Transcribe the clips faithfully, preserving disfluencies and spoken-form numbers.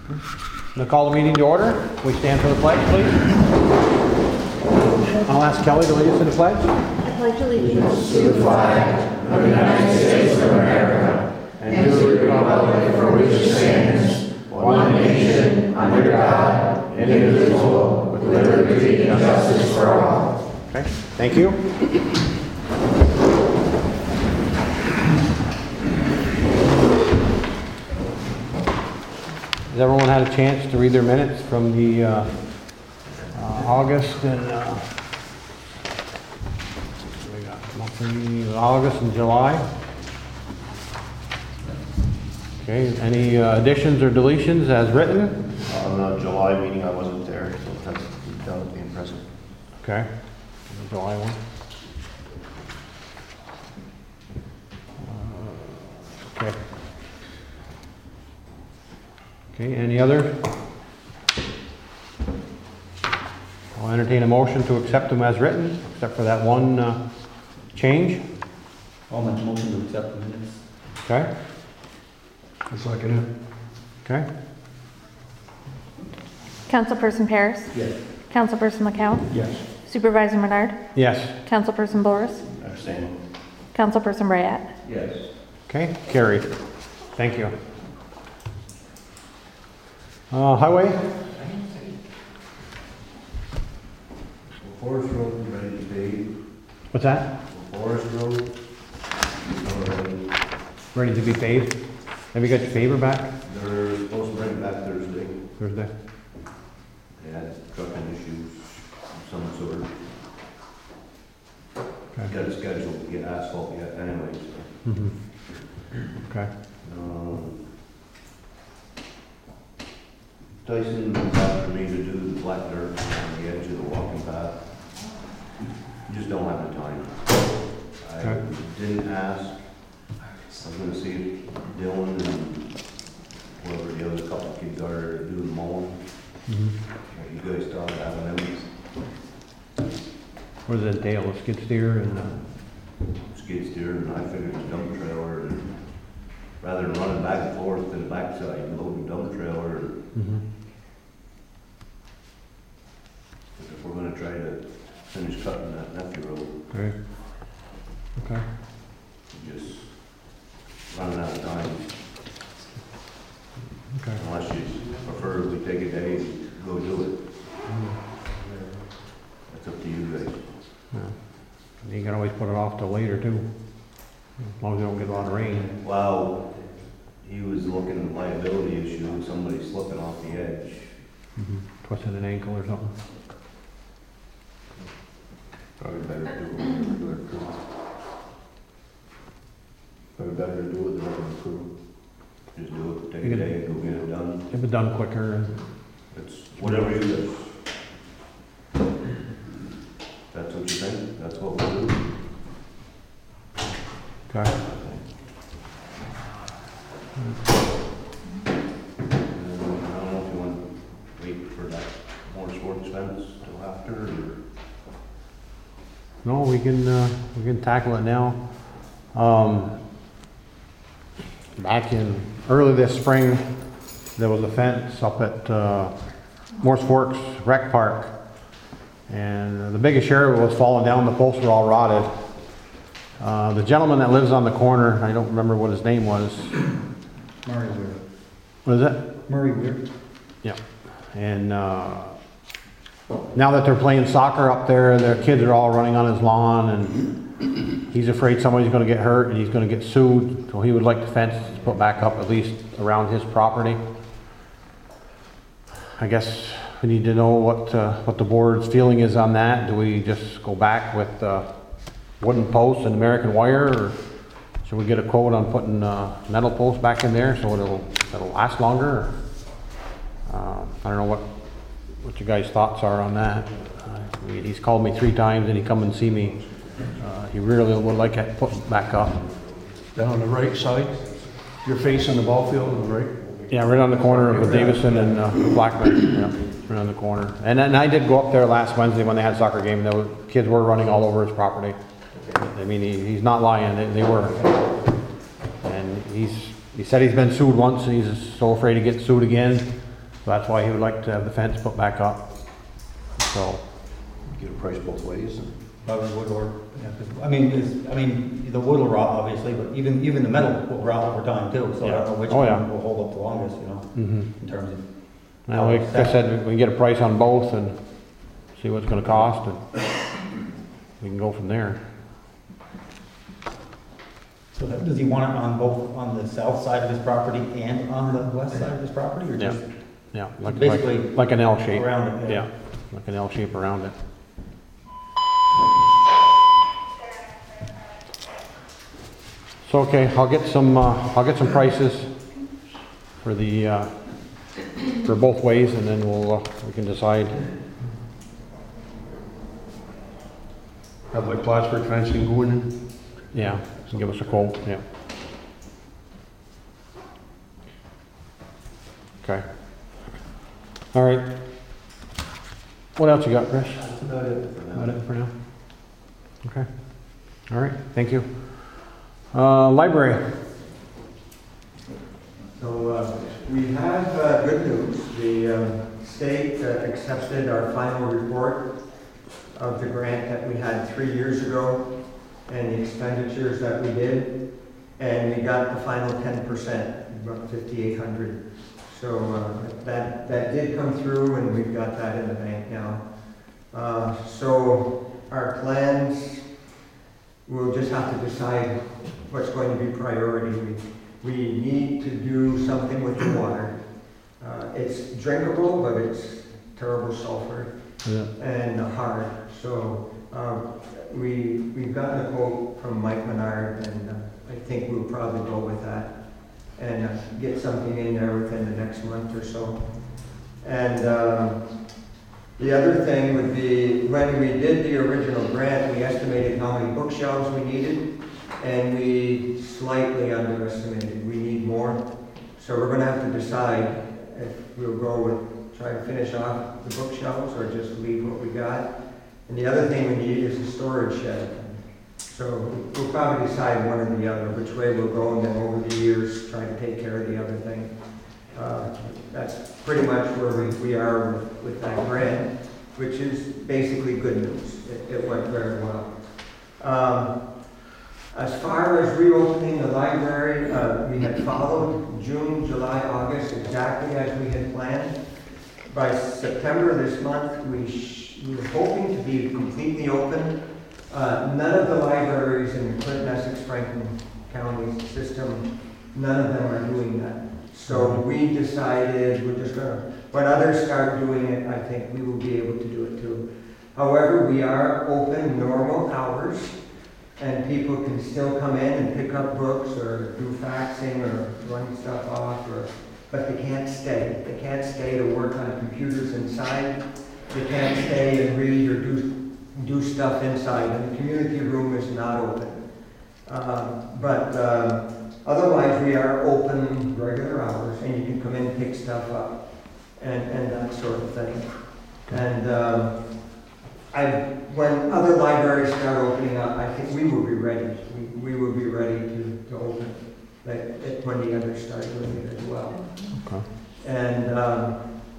I'm going to call the meeting to order. We stand for the pledge, please. I'll ask Kelly to lead us in the pledge. I pledge allegiance to the flag of the United States of America and to the republic for which it stands, one nation, under God, indivisible, with liberty and justice for all. Okay, thank you. Has everyone had a chance to read their minutes from the uh, uh, August and uh, we got monthly, August and July? Okay, any uh, additions or deletions as written? On the July meeting, I wasn't there, so that's down as being present. Okay, the July one. Uh, okay. Okay, any other? I'll entertain a motion to accept them as written, except for that one uh, change. I'll make a motion to accept the minutes. Okay, I second it. okay. Councilperson Paris? Yes. Councilperson McCown? Yes. Supervisor Menard? Yes. Councilperson Boris? Abstain. Councilperson Bryat? Yes. Okay, carried. Thank you. Uh, highway? Forest Road is ready to pave. What's that? Forest Road is already, Ready to be paved? Have you got your paver back? they're supposed to bring it back Thursday. Thursday? They had trucking issues of some sort. Okay. Got it scheduled to get asphalt yet anyway, so. Mm-hmm. Okay. Um, Tyson was after me to do the black dirt on the edge of the walking path. Just don't have the time. I Okay. didn't ask. I was gonna see if Dylan and whoever the other couple of kids are doing mowing. Mm-hmm. You guys thought of having them What does that entail? A skid steer and, uh, skid steer, and I figured a dump trailer, and rather than running back and forth to the backside, load the dump trailer. mm-hmm. If we're gonna try to finish cutting that Nephew Road, Okay. Okay. just running out of time. Okay. Unless you prefer we take a day and go do it. That's up to you guys. Yeah. You can always put it off till later too, as long as you don't get a lot of rain. Well, he was looking at liability issue, somebody slipping off the edge. Mm-hmm. Twisting an ankle or something. Probably better to do it with a regular crew. Probably better to do it with a regular crew. Just do it, take a day and go get it done. Get it done quicker and, It's whatever you guys. That's what you think, that's what we'll do. okay. And I don't know if you want to wait for that more sports fence till after, or. No, we can, uh, we can tackle it now. Um, back in, early this spring, there was a fence up at, uh, Morse Forks Rec Park. And the biggest share of it was falling down, the posts were all rotted. Uh, the gentleman that lives on the corner, I don't remember what his name was. Murray Weir. What is it? Murray Weir. Yeah. And, uh, now that they're playing soccer up there, their kids are all running on his lawn, and he's afraid somebody's gonna get hurt and he's gonna get sued, so he would like the fence put back up at least around his property. I guess we need to know what, uh, what the board's feeling is on that. Do we just go back with, uh, wooden posts and American wire, or should we get a quote on putting, uh, metal posts back in there so it'll, it'll last longer? Uh, I don't know what, what you guys' thoughts are on that. Uh, I mean, he's called me three times and he come and see me. Uh, he really would like it put back up. Down on the right side, you're facing the ball field on the right? Yeah, right on the corner of Davison and uh, Blackburn, yeah, right on the corner. And then I did go up there last Wednesday when they had a soccer game. The kids were running all over his property. I mean, he, he's not lying, they, they were. And he's, he said he's been sued once and he's so afraid to get sued again. So that's why he would like to have the fence put back up. So, Get a price both ways. and- Probably wood or, yeah, 'cause- I mean, it's, I mean, the wood will rot obviously, but even, even the metal will rot over time too, so I don't know which Oh, yeah. one will hold up the longest, you know, mhm. in terms of. Well, like I said, we can get a price on both and see what it's gonna cost, and we can go from there. So that- does he want it on both, on the south side of his property and on the west side of his property, or Yeah. just Yeah, like, Basically, like, like an L shape. around it? Yeah, like an L shape around it. So, okay, I'll get some, uh, I'll get some prices for the, uh, for both ways, and then we'll, uh, we can decide. Have like Plattsburgh fencing going in? Yeah, and give us a quote, yeah. Okay. All right. What else you got, Chris? That's about it for now. About it for now? Okay. All right, thank you. Uh, library. So uh, we have uh, good news. The um, state uh, accepted our final report of the grant that we had three years ago and the expenditures that we did. And we got the final ten percent, about fifty-eight hundred. So uh, that, that did come through, and we've got that in the bank now. Uh, So our plans, we'll just have to decide what's going to be priority. We, we need to do something with the water. Uh, It's drinkable, but it's terrible sulfur Yeah. and hard. So uh, we, we've gotten a quote from Mike Menard, and uh, I think we'll probably go with that and uh, get something in there within the next month or so. And um, the other thing would be, when we did the original grant, we estimated how many bookshelves we needed, and we slightly underestimated. We need more. So we're gonna have to decide if we'll go with, try to finish off the bookshelves or just leave what we got. And the other thing we need is a storage shed. So we'll probably decide one or the other, which way we'll go, and then over the years, try to take care of the other thing. Uh, That's pretty much where we, we are with, with that grant, which is basically good news. It, it went very well. Um, As far as reopening the library, uh, we had followed June, July, August, exactly as we had planned. By September this month, we, sh we were hoping to be completely open. Uh, none of the libraries in the Clinton, Essex, Franklin County system, none of them are doing that. So we decided we're just gonna, when others start doing it, I think we will be able to do it too. However, we are open normal hours, and people can still come in and pick up books or do faxing or run stuff off, or, but they can't stay. They can't stay to work on computers inside. They can't stay and read or do do stuff inside, and the community room is not open. Uh, but uh, otherwise, we are open regular hours, and you can come in and pick stuff up, and, and that sort of thing. And uh, I, when other libraries start opening up, I think we will be ready. We, we will be ready to, to open, like, when the others start doing it as well. Okay. And um,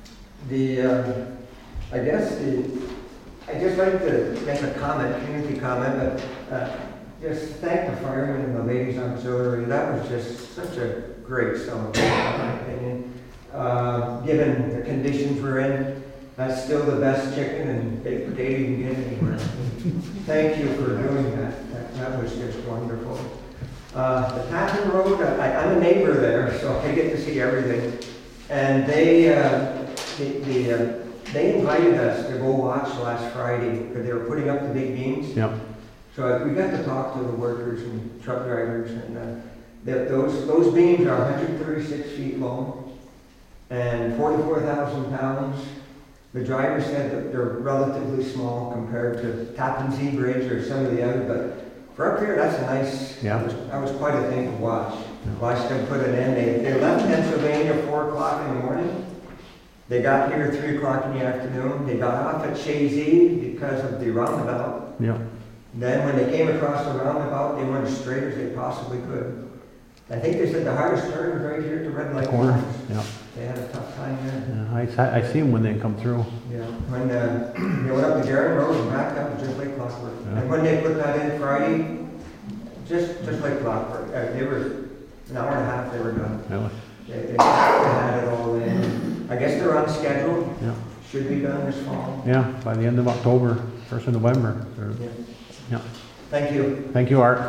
the, uh, I guess the, I'd just like to make a comment, community comment, but uh, just thank the firemen and the ladies auxiliary. That was just such a great celebration, in my opinion. Uh, given the conditions we're in, that's still the best chicken and baked potato you can get anywhere. Thank you for doing that. That, that was just wonderful. Uh, the Tappan Road, I, I'm a neighbor there, so I get to see everything. And they, uh, the, the uh, They invited us to go watch last Friday, because they were putting up the big beams. Yep. So we got to talk to the workers and truck drivers, and uh, the- those, those beams are one hundred thirty-six feet long and forty-four thousand pounds. The driver said that they're relatively small compared to Tappan Zee Bridge or some of the other, but for up here, that's a nice, Yeah. that was, that was quite a thing to watch. Watch them put it in. They, they left Pennsylvania at four o'clock in the morning. They got here at three o'clock in the afternoon. They got off at Chazy because of the roundabout. Yep. Then when they came across the roundabout, they went as straight as they possibly could. I think they said the hardest turn was right here at the red light. Corner. lines. Yep. They had a tough time there. Yeah, I, sa- I see them when they come through. Yeah, when, uh, they went up the Garden Road and backed up just like clockwork. Yeah. And when they put that in Friday, just, just like clockwork, uh, they were, an hour and a half, they were done. Really? They, they had it all in. I guess they're on schedule, Yeah. should be done this fall. Yeah, by the end of October, first of November. Or- Yeah. Yeah. Thank you. Thank you, Art.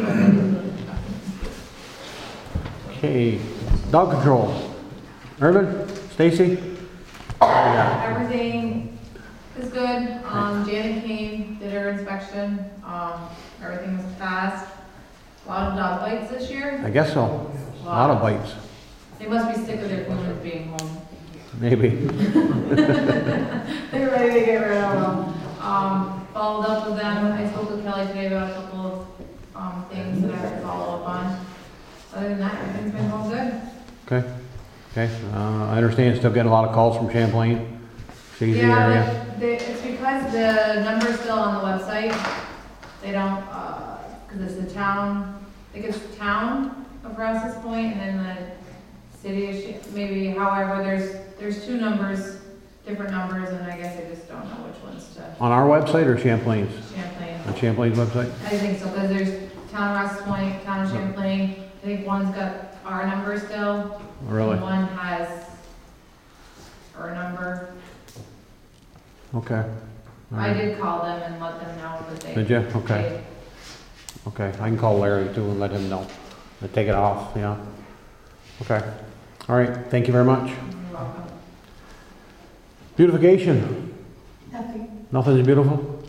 Okay, dog control. Irvin, Stacy? Yeah. Everything is good. Um, Janet came, did her inspection. Um, everything was passed. A lot of dog bites this year. I guess so. A lot of bites, They must be sick of their humans being home. maybe. They're ready to get rid of them. Um, followed up with them. I spoke with Kelly today about a couple of, um, things that I have to follow up on. Other than that, everything's been going good. Okay, okay. Uh, I understand you still getting a lot of calls from Champlain, Shazy area. Yeah, the- the- it's because the number's still on the website. They don't, uh, cause it's the town, I think it's the town of Rouse's Point and then the city of, Sh- maybe however, there's, there's two numbers, different numbers, and I guess I just don't know which ones to, On our website or Champlain's? Champlain. On Champlain's website? I think so, cause there's town of Rouse's Point, town of Champlain, I think one's got our number still. Oh, really? And one has our number. Okay. All I right. did call them and let them know that they. Did you? Okay. Okay, I can call Larry too and let him know. To take it off, yeah. Okay. All right, thank you very much. You're welcome. Beautification. Nothing. Nothing's beautiful?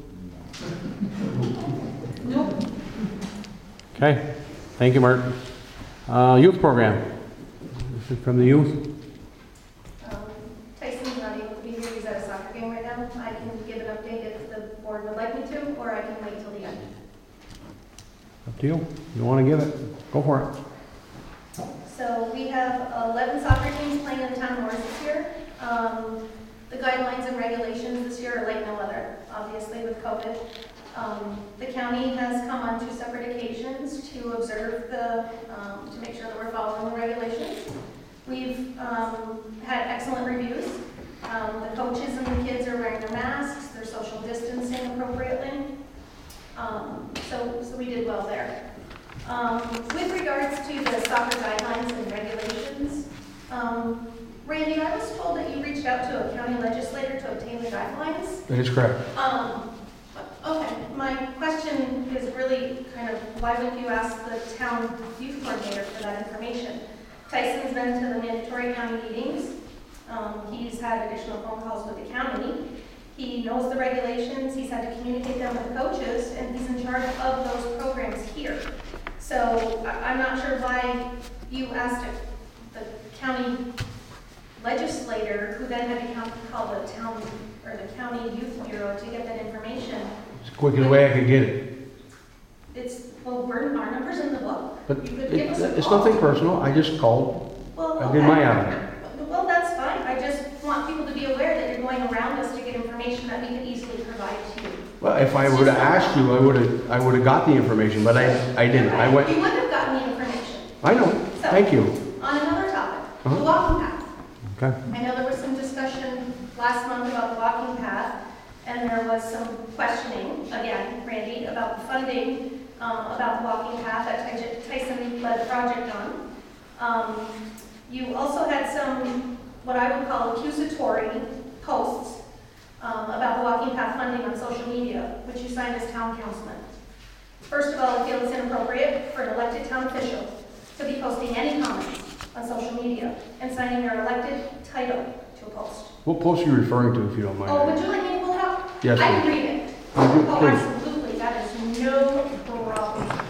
Nope. Okay, thank you, Martin. Uh, youth program. This is from the youth. Um, Tyson's not able to be here, he's at a soccer game right now. I can give an update if the board would like me to, or I can wait till the end. Up to you. You want to give it? Go for it. So we have eleven soccer teams playing in the town of Morris this year. Um, the guidelines and regulations this year are like no other, obviously with COVID. Um, the county has come on two separate occasions to observe the, um, to make sure that we're following the regulations. We've um, had excellent reviews. Um, the coaches and the kids are wearing their masks, they're social distancing appropriately. Um, so, so we did well there. Um, with regards to the soccer guidelines and regulations, um, Randy, I was told that you reached out to a county legislator to obtain the guidelines. That is correct. Um, okay, my question is really kind of, why would you ask the town youth coordinator for that information? Tyson's been to the mandatory county meetings. Um, he's had additional phone calls with the county. He knows the regulations, he's had to communicate them with the coaches, and he's in charge of those programs here. So I- I'm not sure why you asked a- the county legislator, who then had to count- call the town, or the county youth bureau to get that information. It's the quickest way I could get it. It's, well, we're, our number's in the book. But You could it- give us a it's call. nothing personal. I just called. Well, I did my okay. avenue. Well, that's fine. I just want people to be aware that you're going around us to get information that we could easily provide to you. Well, if I would have asked you, I would have, I would have got the information, but I, I didn't. I went, You would have gotten the information. I know. Thank you. On another topic, the Uh-huh. walking path. Okay. I know there was some discussion last month about the walking path, and there was some questioning, again, Randy, about the funding, um, about the walking path that Ty- Tyson led a project on. Um, you also had some, what I would call accusatory posts um, about the walking path funding on social media, which you signed as town councilman. First of all, I feel it's inappropriate for an elected town official to be posting any comments on social media and signing their elected title to a post. What post are you referring to, if you don't mind? Oh, would you like me to pull it up? Yes, I can please. read it. Would you? Oh, Please. absolutely, that is no problem.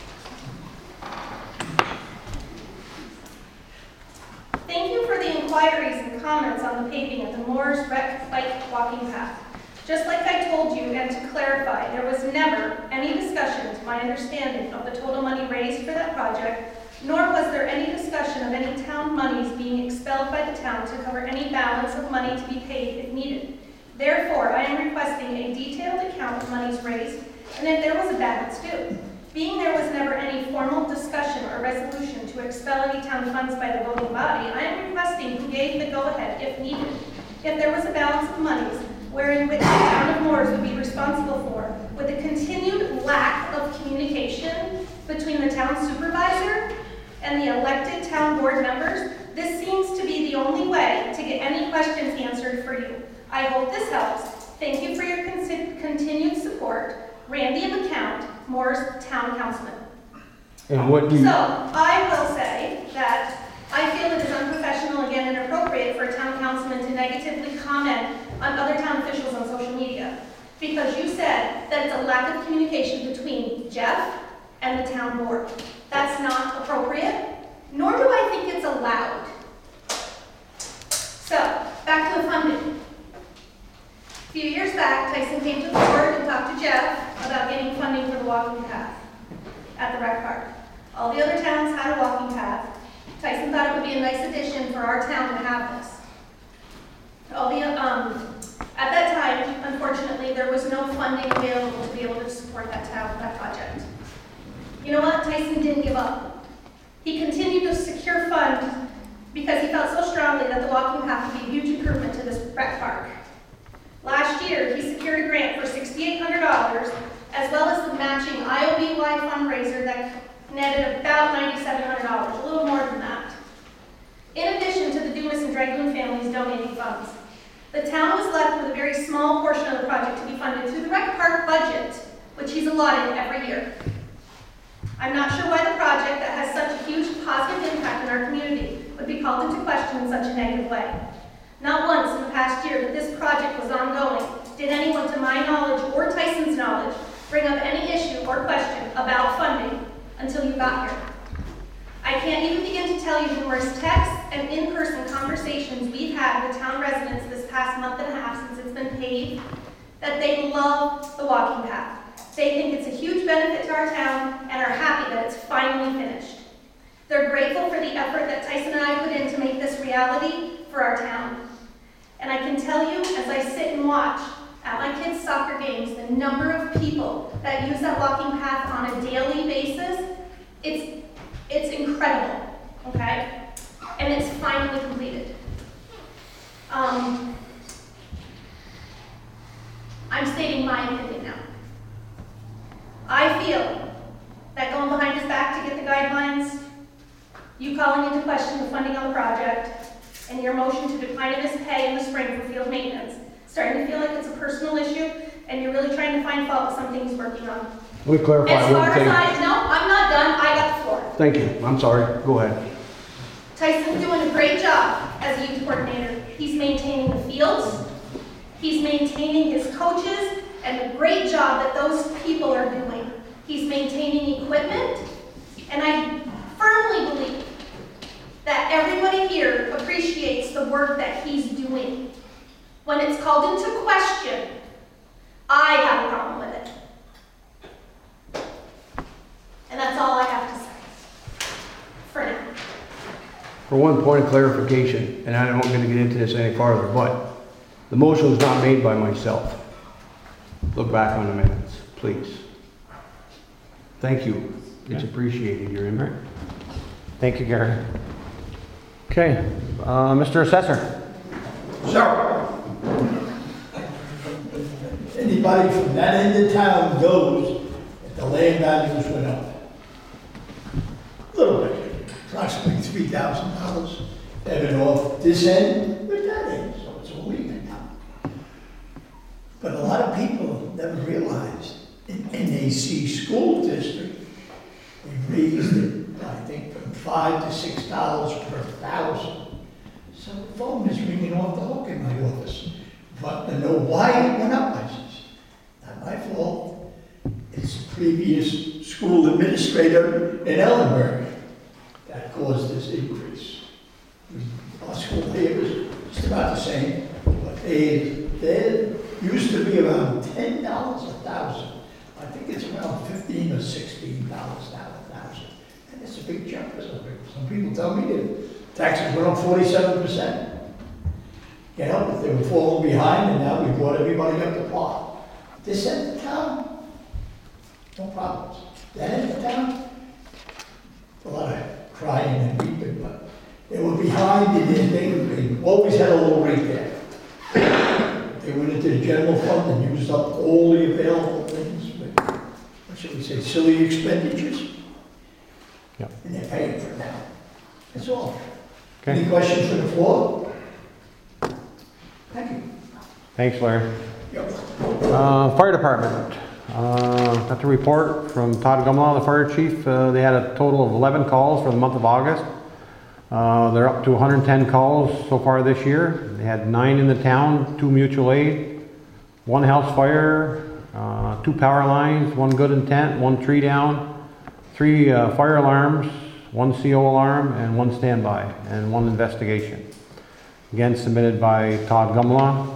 Thank you for the inquiries and comments on the paving of the Moore's Rec Bike Walking Path. Just like I told you, and to clarify, there was never any discussion, to my understanding, of the total money raised for that project, nor was there any discussion of any town monies being expelled by the town to cover any balance of money to be paid if needed. Therefore, I am requesting a detailed account of monies raised, and if there was a balance due. Being there was never any formal discussion or resolution to expel any town funds by the voting body, I am requesting who gave the go-ahead if needed. if there was a balance of monies wherein which the town of Morris would be responsible for, with the continued lack of communication between the town supervisor and the elected town board members, this seems to be the only way to get any questions answered for you. I hope this helps. Thank you for your con- continued support. Randy McCount, Morris Town Councilman. And what do you, So, I will say that I feel it is unprofessional and inappropriate for a town councilman to negatively comment on other town officials on social media, because you said that it's a lack of communication between Jeff and the town board. That's not appropriate, nor do I think it's allowed. So, back to the funding. A few years back, Tyson came to the board and talked to Jeff about getting funding for the walking path at the rec park. All the other towns had a walking path. Tyson thought it would be a nice addition for our town to have this. All the, um, at that time, unfortunately, there was no funding available to be able to support that town, that project. You know what? Tyson didn't give up. He continued to secure funds because he felt so strongly that the walking path would be a huge improvement to this rec park. Last year, he secured a grant for six thousand eight hundred dollars, as well as the matching I O B Y fundraiser that netted about nine thousand seven hundred dollars, a little more than that. In addition to the Dumas and Dragoon families donating funds, the town was left with a very small portion of the project to be funded through the rec park budget, which he's allotted every year. I'm not sure why the project that has such a huge positive impact in our community would be called into question in such a negative way. Not once in the past year that this project was ongoing did anyone, to my knowledge or Tyson's knowledge, bring up any issue or question about funding until you got here. I can't even begin to tell you numerous texts and in-person conversations we've had with town residents this past month and a half since it's been paved, that they love the walking path. They think it's a huge benefit to our town and are happy that it's finally finished. They're grateful for the effort that Tyson and I put in to make this reality for our town. And I can tell you, as I sit and watch at my kids' soccer games, the number of people that use that walking path on a daily basis, it's, it's incredible, okay? And it's finally completed. Um, I'm stating my opinion now. I feel that going behind his back to get the guidelines, you calling into question the funding on the project, and your motion to decline him his pay in the spring for field maintenance, starting to feel like it's a personal issue, and you're really trying to find fault with something he's working on. let me clarify As one far as thing. I, no, I'm not done, I got the floor. Thank you, I'm sorry, go ahead. Tyson's doing a great job as a youth coordinator. He's maintaining the fields, he's maintaining his coaches, and the great job that those people are doing. He's maintaining equipment, and I firmly believe that everybody here appreciates the work that he's doing. When it's called into question, I have a problem with it. And that's all I have to say for now. For one point of clarification, and I don't want to get into this any farther, but the motion was not made by myself. Look back on the minutes, please. Thank you. It's appreciated, your input. Thank you, Gary. Okay, uh, Mister Assessor. So, anybody from that end of town knows that the land values went up. A little bit, approximately three thousand dollars. They've been off this end with that end, so it's all even now. But a lot of people never realized in N A C school district, they raised it, I think, from five to six dollars per thousand. So the phone is ringing off the hook in my office. But to know why it went up, I says, not my fault. It's the previous school administrator in Ellenberg that caused this increase. Our school here was just about the same, but they, they used to be around ten dollars a thousand. I think it's around fifteen or sixteen dollars now a thousand. And it's a big jump for some people. Some people tell me that taxes went up forty-seven percent. You know, if they were falling behind, and now we brought everybody up to par. This end of town, no problems. That end of town, a lot of crying and weeping, but they were behind in their, they, they always had a little rate there. they went into the general fund and used up all the available things, but, what should we say, silly expenditures? Yep. And they're paying for it now. That's all. Okay. Any questions from the floor? Thank you. Thanks, Larry. Yep. Uh, Fire Department, uh, got the report from Todd Gumlaw, the fire chief. Uh, They had a total of eleven calls for the month of August. Uh, They're up to one hundred ten calls so far this year. They had nine in the town, two mutual aid, one house fire, uh, two power lines, one good intent, one tree down, three uh, fire alarms, one C O alarm, and one standby, and one investigation. Again, submitted by Todd Gumlaw.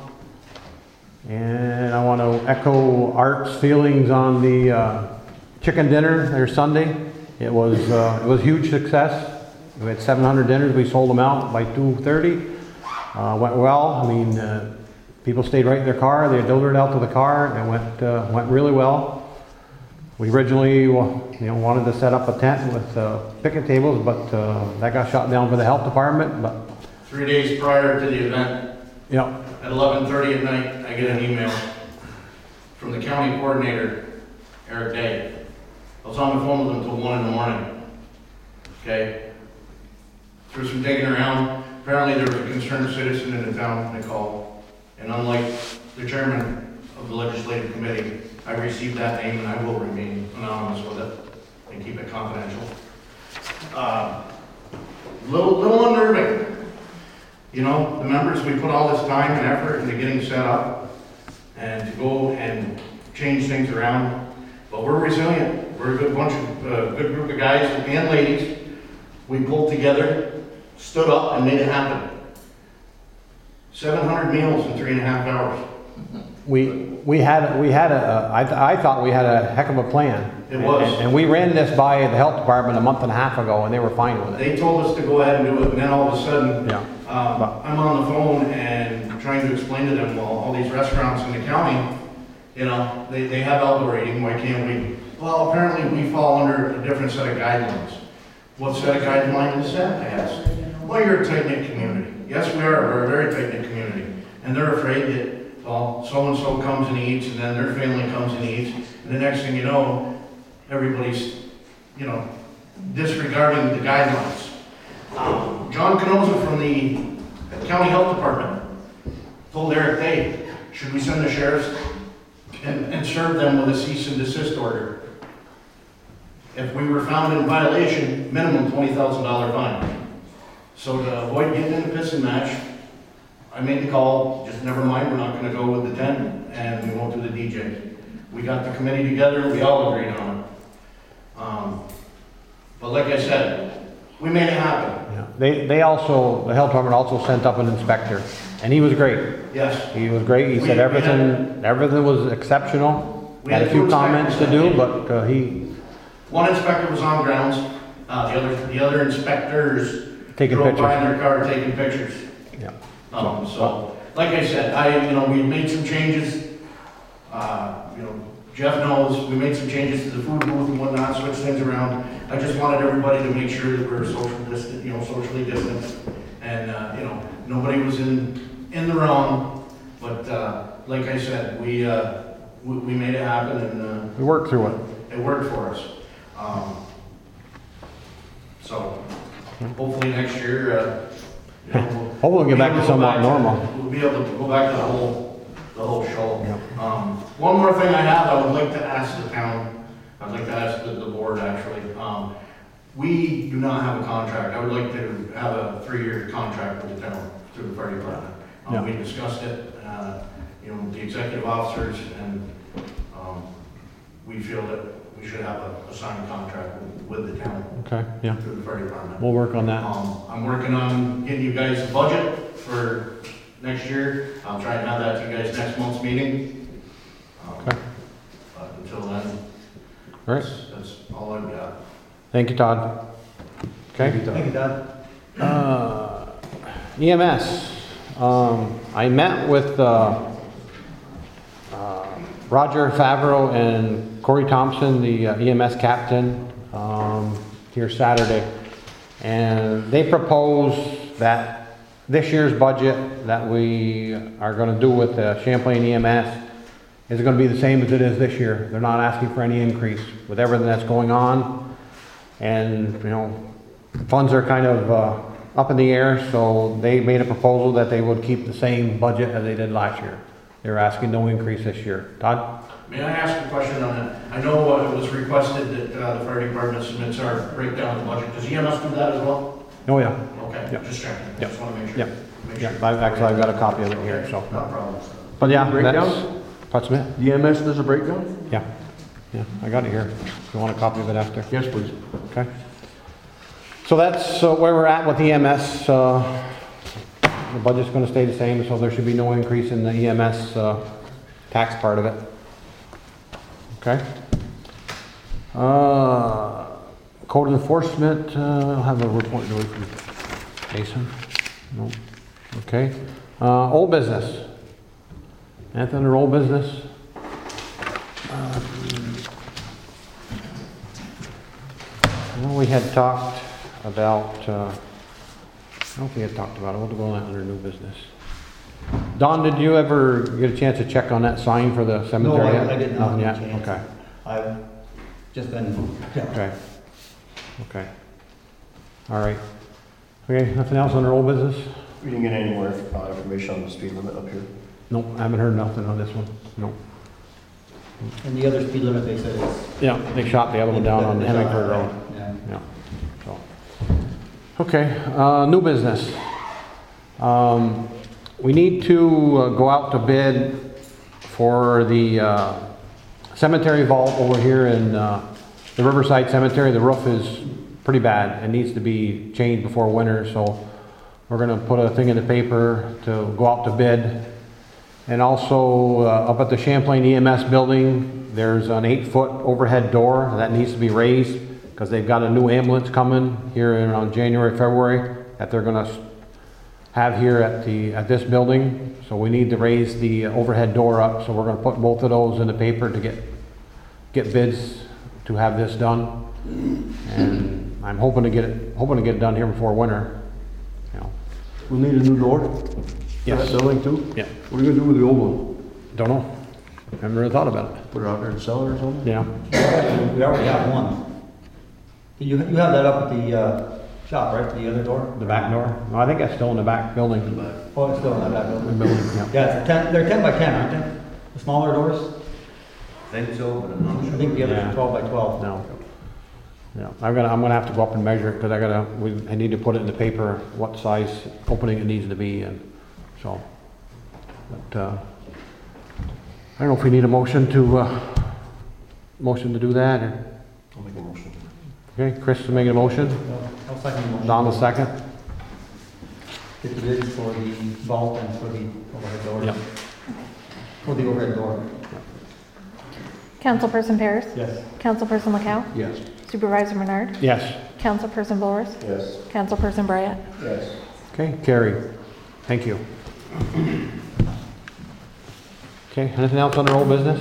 And I want to echo Art's feelings on the uh, chicken dinner there Sunday. It was uh, it was a huge success. We had seven hundred dinners. We sold them out by two thirty. Uh, went well. I mean, uh, people stayed right in their car. They delivered out to the car, and went uh, went really well. We originally, well, you know, wanted to set up a tent with uh, picnic tables, but uh, that got shot down for the health department. But Three days prior to the event, yeah, at eleven thirty at night, I get an email from the county coordinator, Eric Day. I was on the phone with him until one in the morning. Okay? Through some digging around, apparently there was a concerned citizen in the town they called. And unlike the chairman of the legislative committee, I received that name and I will remain anonymous with it and keep it confidential. Uh, little, little unnerving. You know, the members, we put all this time and effort into getting set up and to go and change things around, but we're resilient. We're a good bunch of, uh, good group of guys and ladies. We pulled together, stood up, and made it happen. seven hundred meals in three and a half hours. we we had we had a I, I thought we had a heck of a plan. It was. And, and we ran this by the health department a month and a half ago, and they were fine with it. They told us to go ahead and do it, and then all of a sudden, Yeah. um, I'm on the phone and trying to explain to them, well, all these restaurants in the county, you know, they, they have outdoor eating, why can't we? Well, apparently we fall under a different set of guidelines. What set of guidelines is that, I asked? Well, you're a tight-knit community. Yes, we are, we're a very tight-knit community. And they're afraid that, well, so-and-so comes and eats, and then their family comes and eats, and the next thing you know, everybody's, you know, disregarding the guidelines. Um, John Canosa from the County Health Department told Eric, hey, should we send the sheriffs and, and serve them with a cease and desist order? If we were found in violation, minimum twenty thousand dollar fine. So to avoid getting in a pissing match, I made the call, just never mind, we're not gonna go with the tent, and we won't do the D J. We got the committee together, we all agreed on it. Um, but like I said, we made it happen. Yeah. They they also the health department also sent up an inspector, and he was great. Yes. He was great. He We- said we everything everything was exceptional. We Had had a few two comments to inspectors do, that but uh, he One inspector was on grounds, uh, the other, the other inspectors taking drove by pictures. in their car taking pictures. Yeah. Um, so, like I said, I, you know, we made some changes. Uh, you know, Jeff knows, we made some changes to the food booth and whatnot, switched things around. I just wanted everybody to make sure that we're social distant, you know, socially distant. And, uh, you know, nobody was in, in the wrong. But, uh, like I said, we, uh, we, we made it happen and, uh, We worked through it. it worked for us. Um, so, hopefully next year, uh, you know, we'll- Hopefully we'll get back to we'll somewhat go back normal. We'll be able to go back to the whole, the whole show. Yep. Um, one more thing I have, I would like to ask the town, I'd like to ask the, the board actually. Um, we do not have a contract. I would like to have a three-year contract with the town through the fire department. Um, Yeah. we discussed it, uh, you know, the executive officers, and, um, we feel that we should have a, a signed contract with, with the town Okay. Yeah. through the fire department. We'll work on that. Um, I'm working on getting you guys a budget for next year. I'll try and have that to you guys next month's meeting. Um, Okay. But until then, All right. that's, that's all I've got. Thank you, Todd. Okay. Thank you, Todd. Uh, E M S. Um, I met with uh, uh, Roger Favreau and Corey Thompson, the uh, E M S captain, um, here Saturday, and they propose that this year's budget that we are gonna do with the Champlain E M S is gonna be the same as it is this year. They're not asking for any increase with everything that's going on. And, you know, funds are kind of, uh, up in the air, so they made a proposal that they would keep the same budget as they did last year. They're asking no increase this year. Todd? May I ask a question on that? I know uh, it was requested that uh, the fire department submits our breakdown of the budget. Does E M S do that as well? Oh, yeah. Okay, Yep. just checking. Yep. Just want to make sure. Yep. Make Yeah, sure. I've, actually, I've got a copy of it here, so. No problem. But yeah, Breakdown? that's, what's it? E M S does a breakdown? Yeah, yeah, I got it here. If you want a copy of it after. Yes, please. Okay. So that's uh, where we're at with E M S. Uh, the budget's gonna stay the same, so there should be no increase in the E M S, uh, tax part of it. Okay? Uh, code enforcement, uh, I'll have a report to from Jason. No. Okay. Uh, old business. Anything under old business? Uh, Well, we had talked about, uh, I don't know if we had talked about it, we'll go on that under new business. Don, did you ever get a chance to check on that sign for the No, cemetery yet? I, I did not Nothing get a yet? chance. Okay, I've just been, yeah. okay, okay. All right. Okay, nothing else under old business? We didn't get any more uh, information on the speed limit up here. Nope, I haven't heard nothing on this one, nope. And the other speed limit, they said is. Yeah, they shot the other one down on They shot Hemingford it, Road. right? Yeah. Yeah, so. Okay, uh, new business. Um, we need to uh, go out to bid for the, uh, cemetery vault over here in, uh, the Riverside Cemetery. The roof is pretty bad. It needs to be changed before winter, so we're gonna put a thing in the paper to go out to bid. And also, uh, up at the Champlain E M S building, there's an eight-foot overhead door that needs to be raised because they've got a new ambulance coming here in around January, February that they're gonna have here at the, at this building. So we need to raise the overhead door up, so we're gonna put both of those in the paper to get, get bids to have this done. And I'm hoping to get it, hoping to get it done here before winter, you know. We'll need a new door for Yes. that building too? Yeah, What are you gonna do with the old one? don't know. Haven't really thought about it. Put it out there and sell it or something? Yeah. We already have one. You, you have that up at the, uh, shop, right, the other door? The back door? No, I think that's still in the back building. Oh, it's still in that back The building. building, yeah. Yeah, it's ten, they're ten by ten, aren't they? The smaller doors? Think so, but I'm not I sure. think the others Yeah. are twelve by twelve. No. Yeah, I'm gonna, I'm gonna have to go up and measure it, because I gotta, we, I need to put it in the paper, what size opening it needs to be, and so. But, uh, I don't know if we need a motion to, uh, motion to do that, or, I'll make a motion. okay, Chris is making a motion, I'll second the motion. Don the second. Get the bids for the vault and for the overhead door. Yep. For the overhead door. Councilperson Paris? Yes. Councilperson Lacau? Yes. Supervisor Menard? Yes. Councilperson Boris? Yes. Councilperson Bryant? Yes. Okay, carried. Thank you. Okay, anything else under old business?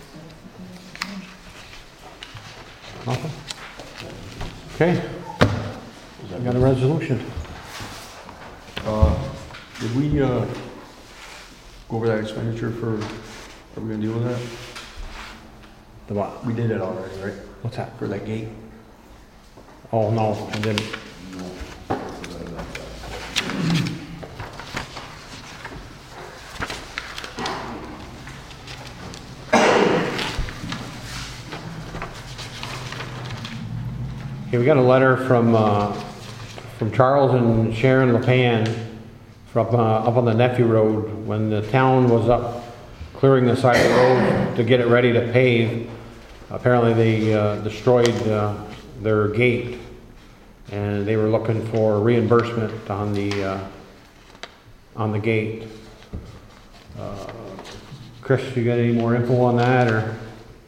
Nothing? Okay. We got a resolution. Uh, did we, uh, go over that expenditure for, are we gonna deal with that? The what? We did it already, right? What's that? For that gate? Oh, no, I didn't. Okay, we got a letter from, uh, from Charles and Sharon LePan from, uh, up on the Nephew Road, when the town was up clearing the side of the road to get it ready to pave. Apparently they, uh, destroyed, uh, their gate, and they were looking for reimbursement on the, uh, on the gate. Uh, Chris, you got any more info on that, or?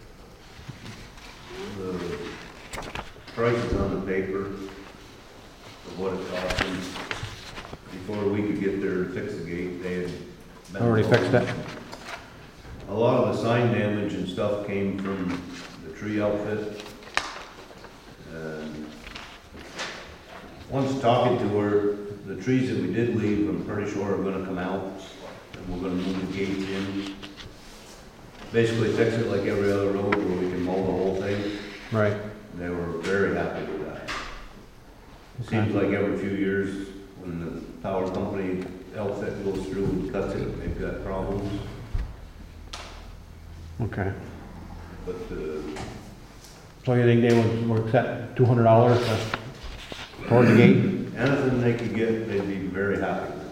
The price is on the paper of what it cost them. Before we could get there to fix the gate, they had been. Already fixed it? A lot of the sign damage and stuff came from the tree outfit. And once talking to her, the trees that we did leave, I'm pretty sure are gonna come out, and we're gonna move the gates in. Basically fix it like every other road where we can mow the whole thing. Right. They were very happy with that. It seems like every few years, when the power company outfit goes through and cuts it, they've got problems. Okay. But, uh, So you think they would, would accept two hundred dollars toward the gate? anything they could get, they'd be very happy with.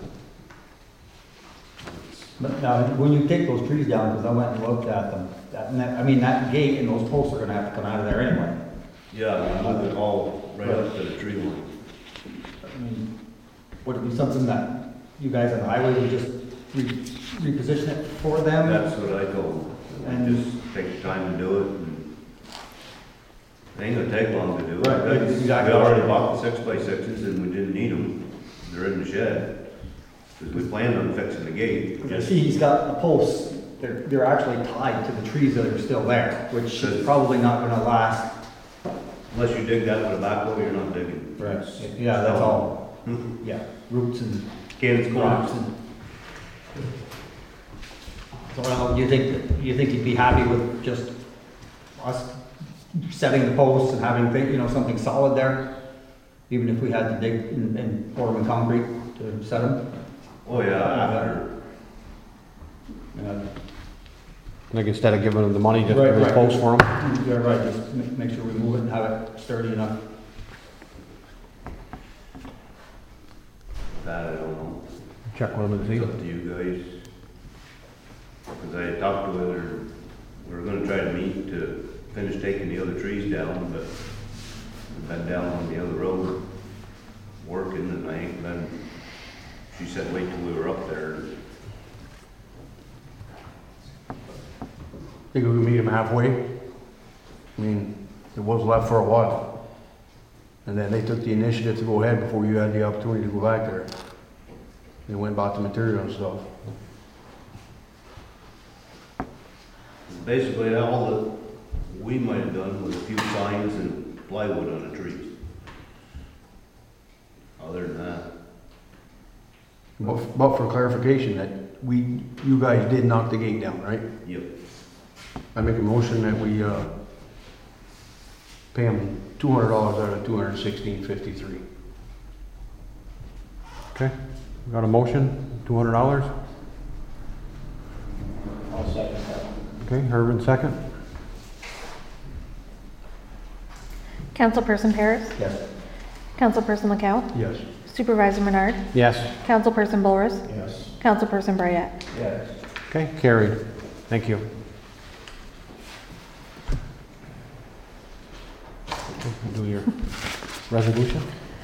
But now, when you take those trees down, because I went and looked at them, that, and that, I mean, that gate and those posts are gonna have to come out of there anyway. Yeah, we move it all right up to the tree line. I mean, would it be something that you guys on the highway would just re- reposition it for them? That's what I told them. And- And just take the time to do it, and it ain't gonna take long to do it. Right, right, We exactly. already bought the six by sixes and we didn't need them, they're in the shed, because we planned on fixing the gate. You Just- see, he's got the posts, they're, they're actually tied to the trees that are still there, which is probably not gonna last. Unless you dig that with a backhoe, you're not digging. Yeah, that's all, yeah, roots and Cans rocks corn. and. So, well, you think, you think you'd be happy with just us setting the posts and having, thi- you know, something solid there? Even if we had to dig and, and pour them in concrete to set them? Oh, yeah, after, Yeah. Like instead of giving them the money, just Right, give them a right. post for them? You're right, just ma- make sure we move it and have it sturdy enough. that I don't know. Check with them and It's see. up to you guys. Because I had talked to her, we were gonna try to meet to finish taking the other trees down, but we've been down on the other road working, and I ain't been, she said wait till we were up there. Think we can meet them halfway? I mean, it was left for a while. And then they took the initiative to go ahead before you had the opportunity to go back there. They went and bought the material and stuff. Basically, all that we might have done was a few signs and plywood on the trees. Other than that, But, but for clarification, that we, you guys did knock the gate down, right? yep. I make a motion that we, uh, pay them two hundred dollars out of two hundred sixteen fifty-three. Okay, we got a motion, two hundred dollars? I'll second that. Okay, Herb second. Councilperson Paris? Yes. Councilperson McCow? Yes. Supervisor Menard? Yes. Councilperson Boris? Yes. Councilperson Bryant? Yes. Okay, carried. Thank you. Do your resolution?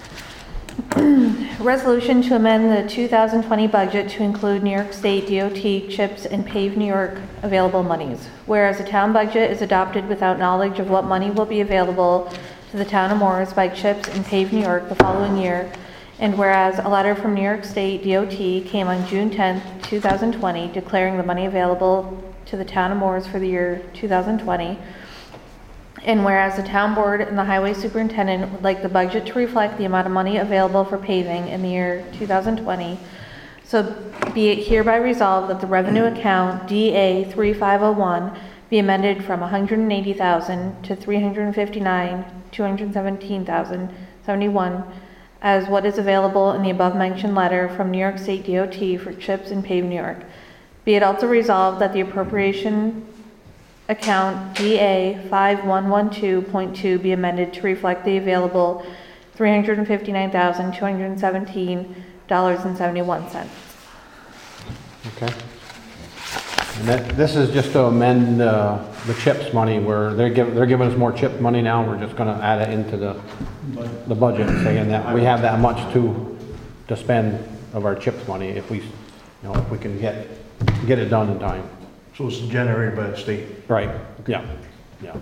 Resolution to amend the two thousand twenty budget to include New York State D O T CHIPS and Pave New York available monies. Whereas the town budget is adopted without knowledge of what money will be available to the town of Morris by CHIPS and Pave New York the following year, and whereas a letter from New York State D O T came on June tenth, two thousand twenty, declaring the money available to the town of Morris for the year two thousand twenty, and whereas the town board and the highway superintendent would like the budget to reflect the amount of money available for paving in the year two thousand twenty, so be it hereby resolved that the revenue account D A three five oh one be amended from one hundred eighty thousand dollars to three hundred fifty-nine thousand two hundred seventeen thousand seventy-one as what is available in the above mentioned letter from New York State D O T for CHIPS and Pave New York. Be it also resolved that the appropriation account D A five one one two point two be amended to reflect the available three hundred fifty-nine thousand two hundred seventeen dollars and seventy-one cents. Okay. And that, this is just to amend, uh, the CHIPS money where they're giving, they're giving us more CHIP money now. We're just gonna add it into the, the budget, saying that we have that much to, to spend of our CHIPS money if we, you know, if we can get, get it done in time. So it's generated by the state. Right, yeah, yeah.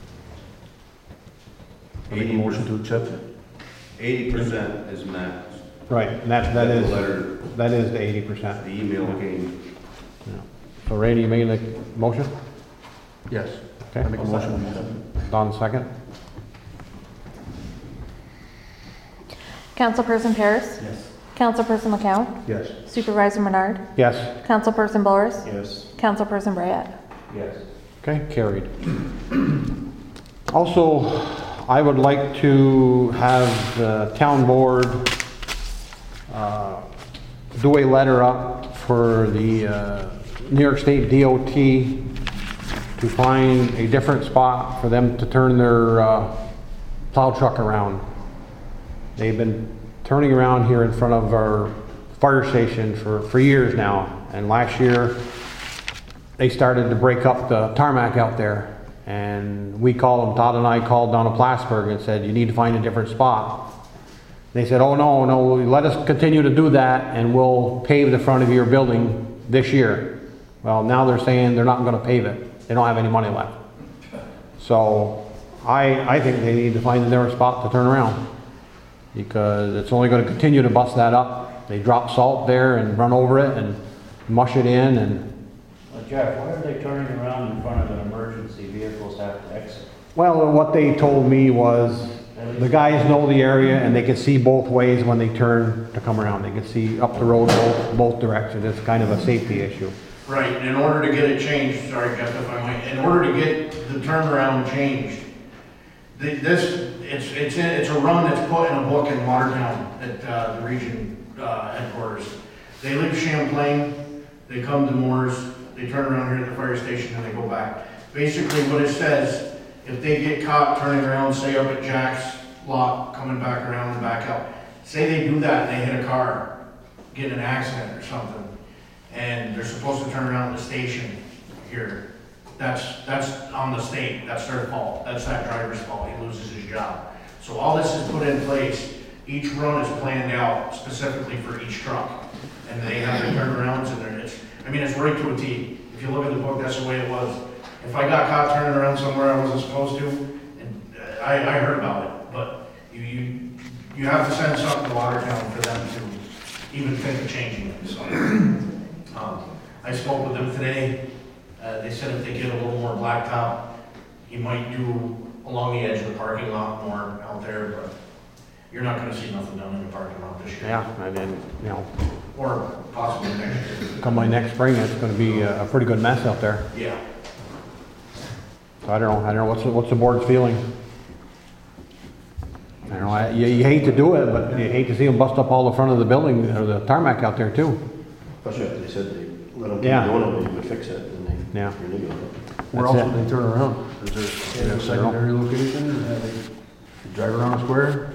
I make a motion to accept it. Eighty percent is max. Right, and that, that The is, letter, that is the eighty percent. the email came. So Randy, you made the motion? Yes. Okay. I make a motion to accept. Don, second? Councilperson Paris? Yes. Councilperson McCown? Yes. Supervisor Menard? Yes. Councilperson Boris? Yes. Councilperson Bryant? Yes. Okay, carried. Also, I would like to have the town board uh, do a letter up for the uh, New York State D O T to find a different spot for them to turn their uh, plow truck around. They've been turning around here in front of our fire station for, for years now. And last year, they started to break up the tarmac out there. And we called them, Todd and I called down to Plattsburgh and said, you need to find a different spot. They said, oh no, no, let us continue to do that and we'll pave the front of your building this year. Well, now they're saying they're not gonna pave it. They don't have any money left. So I, I think they need to find a different spot to turn around, because it's only gonna continue to bust that up. They drop salt there and run over it and mush it in and Well, Jeff, why are they turning around in front of an emergency vehicles have to exit? well, what they told me was the guys know the area and they can see both ways when they turn to come around. They can see up the road both, both directions. It's kind of a safety issue. Right, and in order to get it changed, sorry Jeff, if I might, in order to get the turnaround changed, the- this, it's, it's, in- it's a run that's put in a book in Watertown at uh, the region uh, headquarters. They leave Champlain, they come to Moores, they turn around here at the fire station and they go back. Basically what it says, if they get caught turning around, say up at Jack's lot, coming back around and back out, say they do that and they hit a car, get in an accident or something, and they're supposed to turn around at the station here, that's, that's on the state, that's their fault, that's that driver's fault, he loses his job. So all this is put in place, each run is planned out specifically for each truck, and they have their turnarounds and there, it's, I mean, it's right to a T. If you look at the book, that's the way it was. If I got caught turning around somewhere I wasn't supposed to, and uh, I, I heard about it, but you, you, you have to send something to Watertown for them to even think of changing it, so. Um, I spoke with them today. Uh, they said if they get a little more blacktop, you might do along the edge of the parking lot more out there, but you're not gonna see nothing done in the parking lot this year. Yeah, and then, you know, Or possibly next year. come by next spring, it's gonna be a, a pretty good mess out there. Yeah. So I don't know, I don't know, what's, the- what's the board's feeling? I don't know, I- you, you hate to do it, but you hate to see them bust up all the front of the building, or the tarmac out there too. Especially if they said they let them keep Yeah. doing it, they would fix it, and they Yeah. renew it. Where That's else it. would they turn around? Is there, is there a secondary location, or have they drive around a square?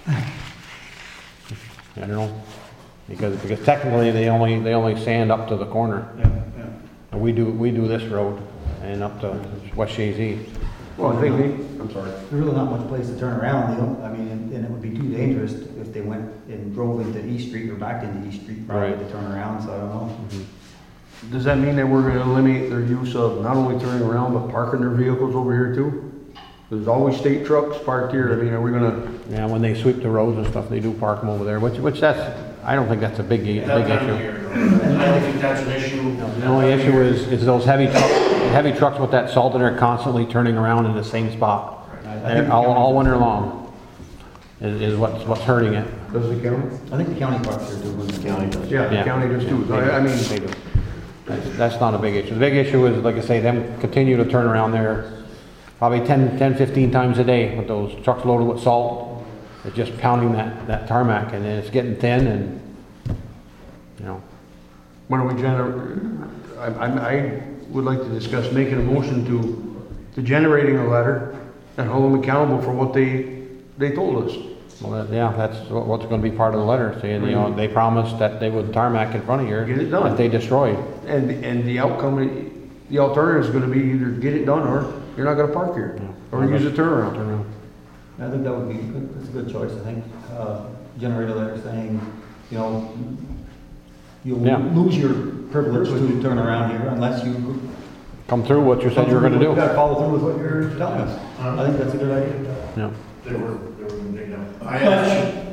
I don't know, because, because technically they only, they only sand up to the corner. Yeah, yeah. And we do, we do this road and up to West Shazy. Well, I think they, I'm sorry. There's really not much place to turn around, you know, I mean, and and it would be too dangerous if they went and drove into East Street or back into East Street, probably Right. to turn around, so I don't know. Does that mean that we're gonna eliminate their use of not only turning around, but parking their vehicles over here too? There's always state trucks parked here, I mean, are we gonna, Yeah, when they sweep the roads and stuff, they do park them over there, which, which that's, I don't think that's a big, big That time of issue. year, I don't think that's an issue. The only issue is, is those heavy trucks, heavy trucks with that salt in there constantly turning around in the same spot. I- I think And the all, county- all winter long is, is what's, what's hurting it. does the county? I think the county parks are doing it. County does. Yeah, the Yeah. county does too. I, I mean, They do. That's, that's not a big issue. The big issue is, like I say, them continue to turn around there probably ten, ten, fifteen times a day with those trucks loaded with salt. It's just pounding that, that tarmac, and then it's getting thin and, you know. when are we gener, I, I, I would like to discuss making a motion to, to generating a letter and hold them accountable for what they, they told us. Well, that- yeah, that's what- what's gonna be part of the letter, saying, you know, they promised that they would tarmac in front of here. Get it done. That they destroyed. And, and the outcome, the alternative is gonna be either get it done or you're not gonna park here. Or use a turnaround. Turnaround. I think that would be, good. That's a good choice, I think. Uh, Generate a letter saying, you know, you'll Yeah. lose your privilege to turn around here unless you. Come through what you said you were gonna You do. gotta follow through with what you're telling us. I think that's a good idea. Yeah. They were, they were big now. I actually,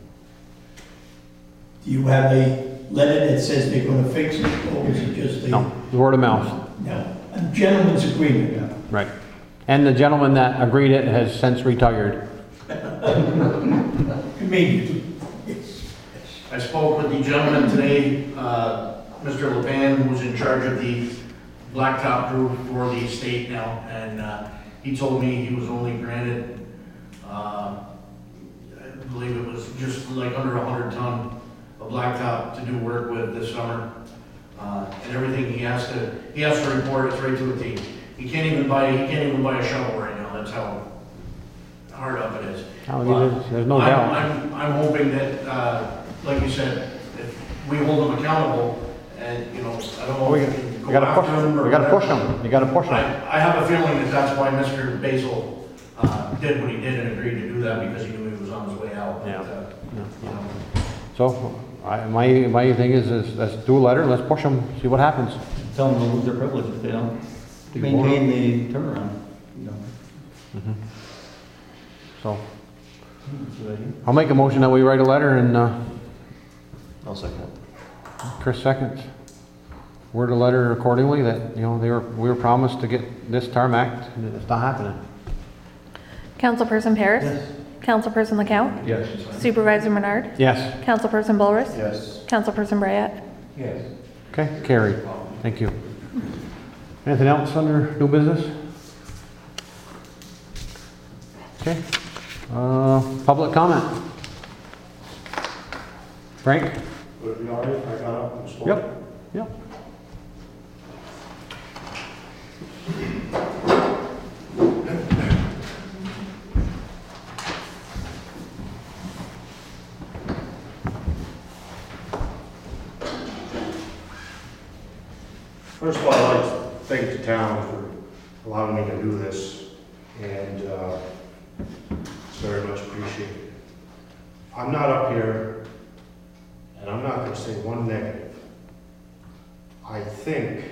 Do you have a letter that says they're gonna fix it, or is it just a? No, word of mouth, No, a gentleman's agreement. right. And the gentleman that agreed it has since retired. Maybe, yes, yes. I spoke with the gentleman today, uh, Mister Lepan, who's in charge of the blacktop crew for the state now, and uh, he told me he was only granted, uh, I believe it was just like under a hundred ton of blacktop to do work with this summer. Uh, and everything he has to, he has to report it right to a T. He can't even buy, he can't even buy a shovel right now, that's how hard up it is. Oh, But there's- there's no I'm- doubt. I'm, I'm hoping that, uh, like you said, if we hold them accountable, and, you know, I don't know We if we can we go gotta push, after them or we gotta push whatever. them, you gotta push I, them. I have a feeling that that's why Mister Basil, uh, did what he did and agreed to do that, because he knew he was on his way out. But, Yeah. uh, you know, So, I, my, my thing is, is let's do a letter, let's push them, see what happens. Tell them to lose their privilege if they don't maintain the turnaround, you know. So, I'll make a motion that we write a letter and, uh, I'll second. Chris seconds. Word a letter accordingly that, you know, they were, we were promised to get this tarmac, and it's not happening. Councilperson Paris? Yes. Councilperson LeCount? Yes. Supervisor Menard? Yes. Councilperson Bulruss? Yes. Councilperson Bryant? Yes. Okay, carried. Thank you. Anything else under new business? Okay. Uh, public comment. Frank? Would it be all right if I got up and spoke? Yep, yep. First of all, I'd like to thank the town for allowing me to do this, and uh, it's very much appreciated. I'm not up here, and I'm not going to say one negative. I think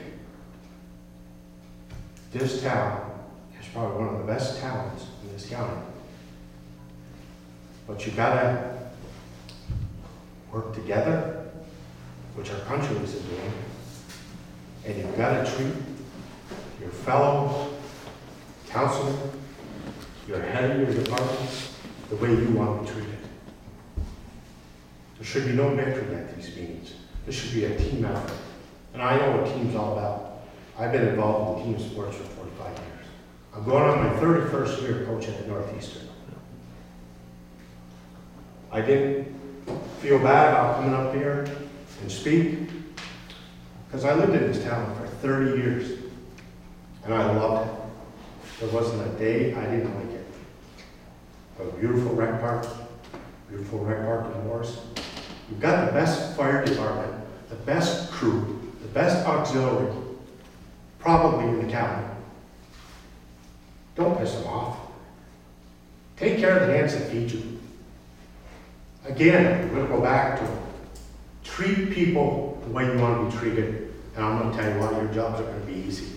this town is probably one of the best towns in this county. But you gotta work together, which our country is doing. And you've got to treat your fellow councilman, your head of your department, the way you want to be treated. There should be no bickering at these meetings. This should be a team effort. And I know what team's all about. I've been involved in team sports for forty-five years. I'm going on my thirty-first year coaching at Northeastern. I didn't feel bad about coming up here and speak, because I lived in this town for thirty years, and I loved it. There wasn't a day I didn't like it. A beautiful rec park, beautiful rec park in Morris. You've got the best fire department, the best crew, the best auxiliary, probably in the county. Don't piss them off. Take care of the hands that feed you. Again, we're going to go back to treat people the way you want to be treated, and I'm going to tell you why your jobs are going to be easy.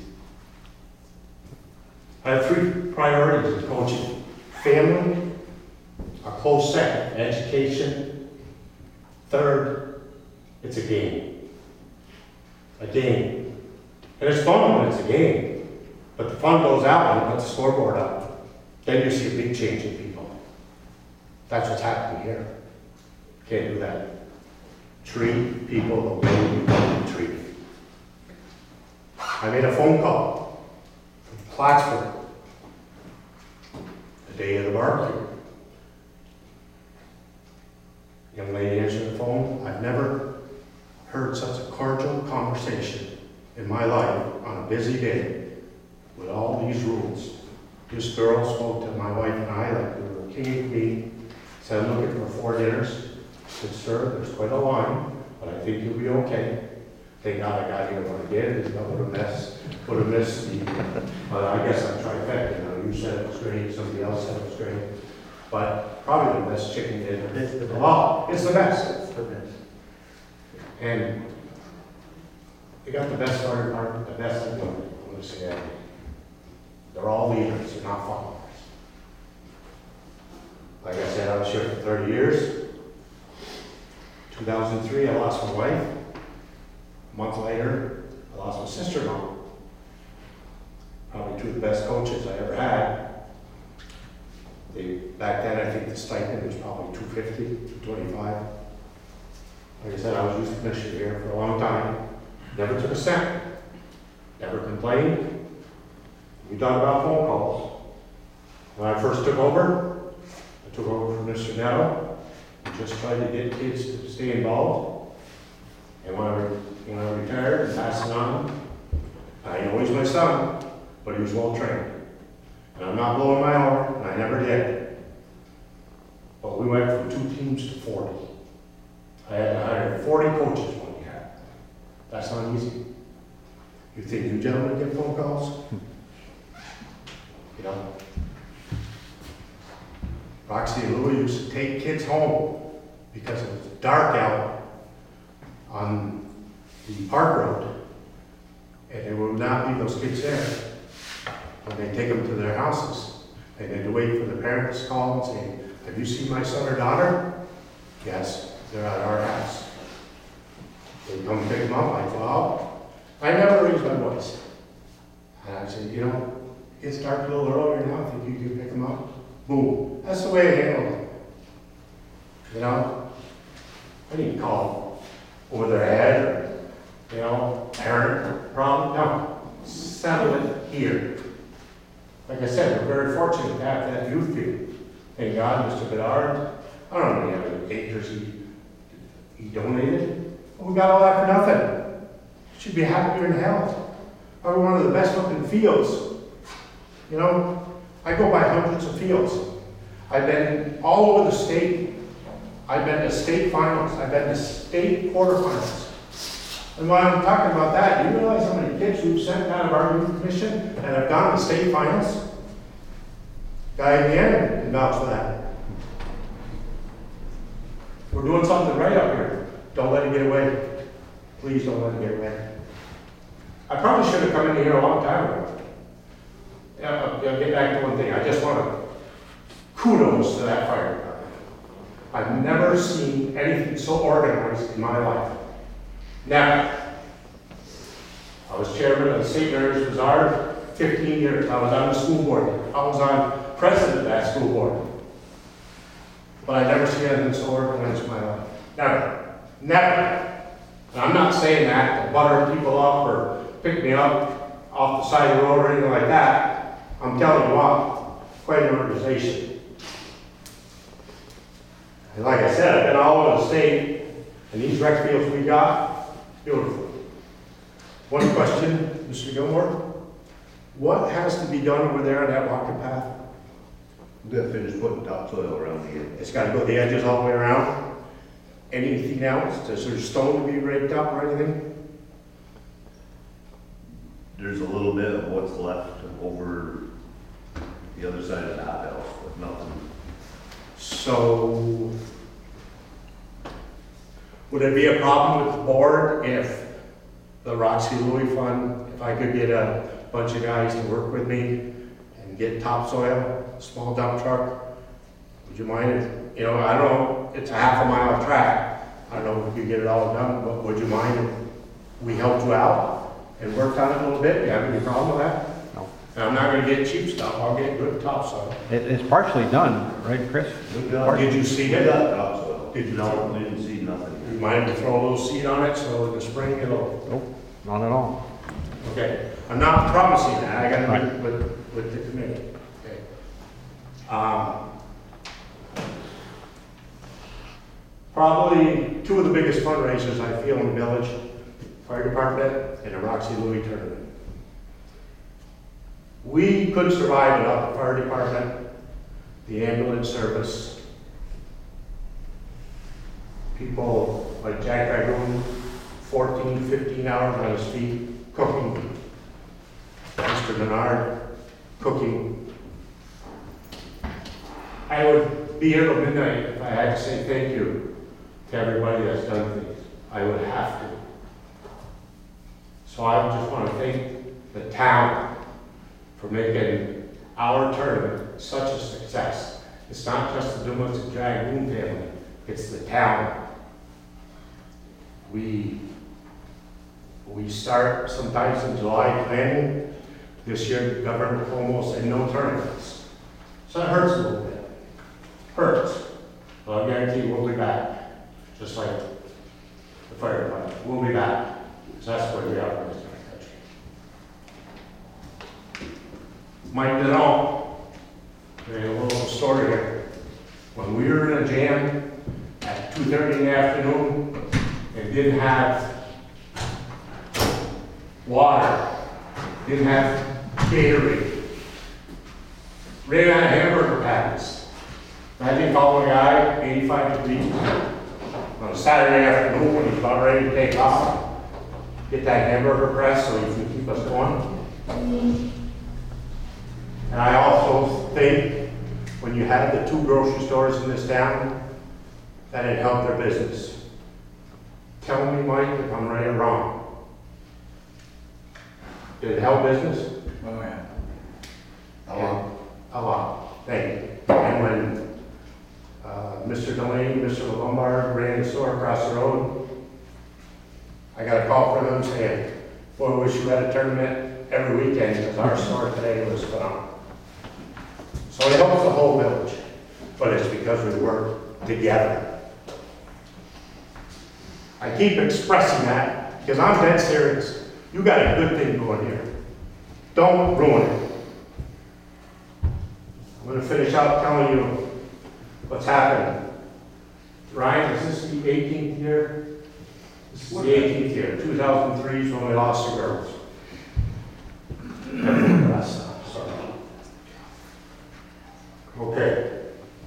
I have three priorities in coaching. Family, a close second, education. Third, it's a game. A game. And it's fun when it's a game, but the fun goes out when you put the scoreboard up. Then you see a big change in people. That's what's happening here. Can't do that. Treat people the way you want to be treated. I made a phone call from Plattsburgh the day of the barbecue. Young lady answered the phone. I've never heard such a cordial conversation in my life on a busy day with all these rules. This girl spoke to my wife and I like we were king and queen, said, I'm looking for four dinners. I said, sir, there's quite a line, but I think you'll be okay. Thank God I got here when I did, because I would have missed, would have missed the, but I guess I trifecta. You know, you said it was great, somebody else said it was great, but probably the best chicken dinner. It's the best. Well, it's the best. It's the best. And they got the best fire department, the best in the world. I'm going to say that. They're all leaders, they're not followers. Like I said, I was here for thirty years. two thousand three, I lost my wife. A month later, I lost my sister-in-law. Probably two of the best coaches I ever had. They, back then, I think the stipend was probably two fifty, two twenty-five. Like I said, I was youth commissioner here for a long time, never took a cent, never complained. We talk about phone calls. When I first took over, I took over from Mister Netto, and just tried to get kids to stay involved. And when I, when I retired and passed it on, I know he's my son, but he was well trained. And I'm not blowing my horn, and I never did. But we went from two teams to forty. I had to hire forty coaches one year. That's not easy. You think you gentlemen get phone calls? You know? Roxy and Louie used to take kids home because it was dark out on the park road. And there would not be those kids there when they take them to their houses. And they'd wait for the parents to call and say, have you seen my son or daughter? Yes, they're at our house. They'd come pick them up, I'd go out. I never raised my voice. And I'd say, you know, it's dark a little earlier now, think you can pick them up? Boom. That's the way I handled it. You know? I didn't call over their head or, you know, parent problem. No. Settle it here. Like I said, we're very fortunate to have that youth field. Thank God, Mister Bedard, I don't know how many acres he, he donated. But we got all that for nothing. Should be happier in hell. Probably one of the best looking fields. You know, I go by hundreds of fields. I've been all over the state. I've been to state finals. I've been to state quarterfinals. And while I'm talking about that, you realize how many kids we've sent out of our youth commission and have gone to state finals? Guy in the end can vouch for that. We're doing something right up here. Don't let it get away. Please don't let it get away. I probably should have come in here a long time ago. Yeah, I'll get back to one thing. I just want to kudos to that fire department. I've never seen anything so organized in my life. Now, I was chairman of the Saint Mary's Bazaar fifteen years. I was on the school board. I was on president of that school board. But I never seen anything so organized in my life. Never. Never. And I'm not saying that to butter people up or pick me up off the side of the road or anything like that. I'm telling you what, quite an organization. And like I said, I've been all over the state, and these rec fields we got, beautiful. One question, Mister Gilmore. What has to be done over there on that walking path? We gotta finish putting topsoil around here. It's got to go the edges all the way around. Anything else? Is there stone to be raked up or anything? There's a little bit of what's left over the other side of the house, but nothing. So, would it be a problem with the board if the Roxy Louie Fund, if I could get a bunch of guys to work with me and get topsoil, a small dump truck? Would you mind if, you know, I don't know, it's a half a mile track. I don't know if we could get it all done, but would you mind if we helped you out and worked on it a little bit? Do you have any problem with that? No. And I'm not gonna get cheap stuff, I'll get good topsoil. It, it's partially done, right, Chris? We got- Did you see we it? got topsoil. Did you? No, we didn't see nothing. You mind to throw a little seed on it so in the spring it'll, Nope, not at all. okay. I'm not promising that, I gotta Right. meet with, with the committee. Okay. Um, Probably two of the biggest fundraisers I feel in the village, fire department and the Roxy Louie tournament. We couldn't survive without the fire department, the ambulance service, people like Jack Dragoon, fourteen, fifteen hours on his feet, cooking. Mister Bernard, cooking. I would be here till midnight if I had to say thank you to everybody that's done things. I would have to. So I just want to thank the town for making our tournament such a success. It's not just the Dumas and Dragoon family, it's the town. We, we start sometimes in July planning. This year, Governor Cuomo said no tournaments. So it hurts a little bit. Hurts. But I guarantee we'll be back. Just like the fire department. We'll be back, because that's where we are in this country. Mike Denon, there's a little story here. When we were in a jam at two thirty in the afternoon and didn't have water, didn't have Gatorade, ran out of hamburger patties. Imagine calling a guy eighty-five degrees on a Saturday afternoon when he's about ready to take off, get that hamburger press so he can keep us going. And I also think when you have the two grocery stores in this town, that it helped their business. Tell me, Mike, if I'm right or wrong. Did it help business? Oh, yeah. A lot. A lot. Thank you. And when uh, Mister Delaney, Mister Lombard ran the store across the road, I got a call from them saying, boy, we wish you had a tournament every weekend because our store today was phenomenal. So it helps the whole village, but it's because we work together. I keep expressing that because I'm dead serious. You got a good thing going here. Don't ruin it. I'm going to finish out telling you what's happening. Ryan, is this the eighteenth year? This is the eighteenth year. two thousand three is when we lost the girls. Sorry. Okay.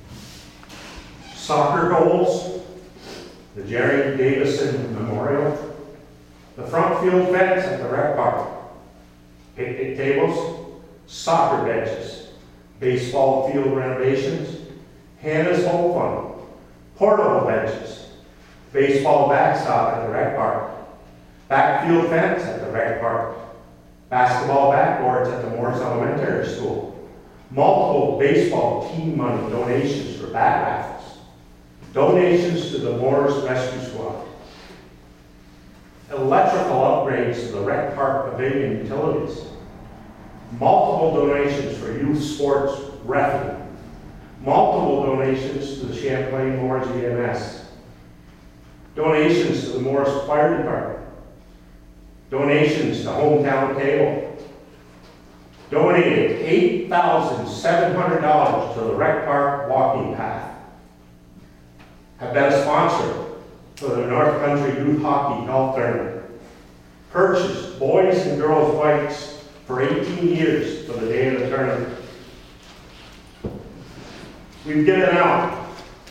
Soccer goals, the Jerry Davison Memorial, the front field fence at the rec park, picnic tables, soccer benches, baseball field renovations, Hannah's Home Fund, portable benches, baseball backstop at the rec park, backfield fence at the rec park, basketball backboards at the Morris Elementary School, multiple baseball team money donations for bat raffles, donations to the Morris Rescue Squad, electrical upgrades to the rec park pavilion utilities, multiple donations for youth sports refuge, multiple donations to the Champlain Morris E M S, donations to the Morris Fire Department, donations to Hometown Cable, donated eight thousand seven hundred dollars to the rec park walking path, have been a sponsor for the North Country Youth Hockey Golf Tournament, purchased boys and girls bikes for eighteen years for the day of the tournament. We've given out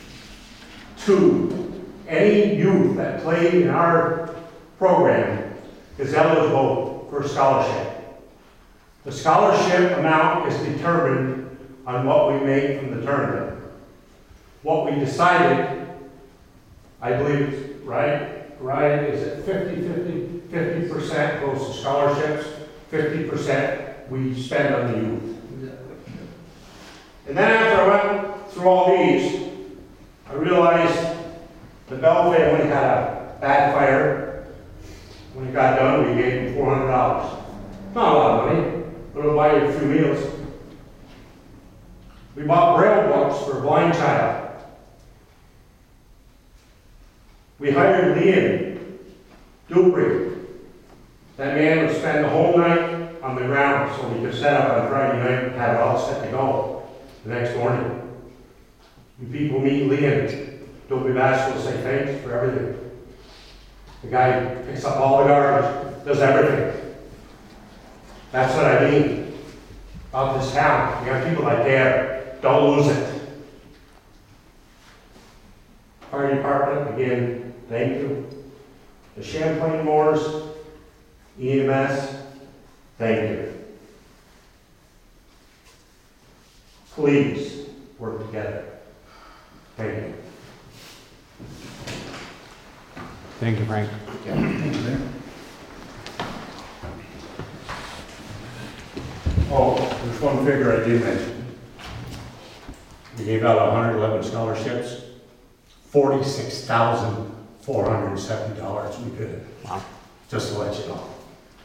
to any youth that played in our program is eligible for scholarship. The scholarship amount is determined on what we make from the tournament. What we decided, I believe, right, right, is it fifty fifty? fifty percent goes to scholarships, fifty percent we spend on the youth. And then after I went through all these, I realized the Bell family had a bad fire. When it got done, we gave them four hundred dollars. Not a lot of money, but it'll buy you a few meals. We bought Braille books for a blind child. We hired Liam Dupree. That man would spend the whole night on the ground so we could set up on Friday night and have it all set to go the next morning. When people meet Liam, Dopey Bash will say thanks for everything. The guy picks up all the garbage, does everything. That's what I mean about this town. You got people like that, don't lose it. Fire department, again, thank you. The Champlain Morris, E M S, thank you. Please work together. Thank you. Thank you, Frank. Oh, there's one figure I did mention. We gave out one hundred eleven scholarships, forty-six thousand four hundred seventy dollars we did. Wow. Just to let you know.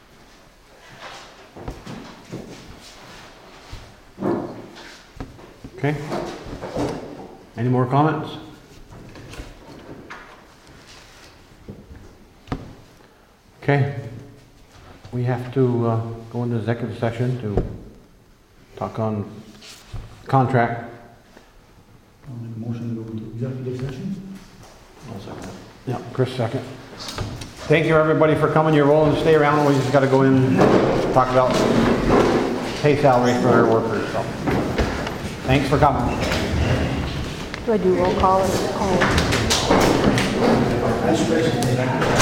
Okay. Any more comments? Okay. We have to uh, go into executive session to talk on contract. I'll make a motion to go into executive session. Yeah, Chris second. Thank you, everybody, for coming. You're willing to stay around. We just got to go in and talk about pay salaries for our workers, so. Thanks for coming. Do I do roll call or call?